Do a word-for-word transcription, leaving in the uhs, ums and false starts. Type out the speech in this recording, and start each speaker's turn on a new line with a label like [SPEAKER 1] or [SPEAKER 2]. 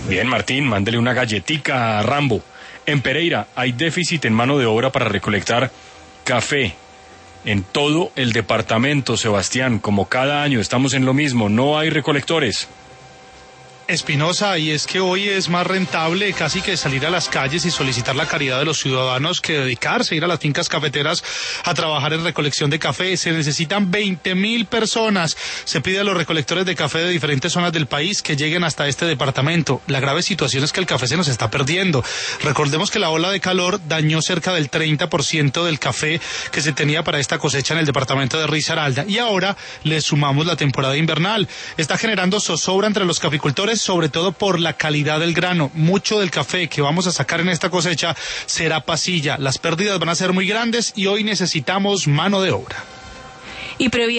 [SPEAKER 1] Bien, Martín, mándele una galletica a Rambo. En Pereira hay déficit en mano de obra para recolectar café. En todo el departamento, Sebastián, como cada año estamos en lo mismo, no hay recolectores.
[SPEAKER 2] Espinosa, y es que hoy es más rentable casi que salir a las calles y solicitar la caridad de los ciudadanos que dedicarse a ir a las fincas cafeteras a trabajar en recolección de café. Se necesitan veinte mil personas. Se pide a los recolectores de café de diferentes zonas del país que lleguen hasta este departamento. La grave situación es que el café se nos está perdiendo. Recordemos que la ola de calor dañó cerca del treinta por ciento del café que se tenía para esta cosecha en el departamento de Risaralda. Y ahora le sumamos la temporada invernal. Está generando zozobra entre los caficultores, sobre todo por la calidad del grano. Mucho del café que vamos a sacar en esta cosecha será pasilla. Las pérdidas van a ser muy grandes y hoy necesitamos mano de obra.
[SPEAKER 3] Y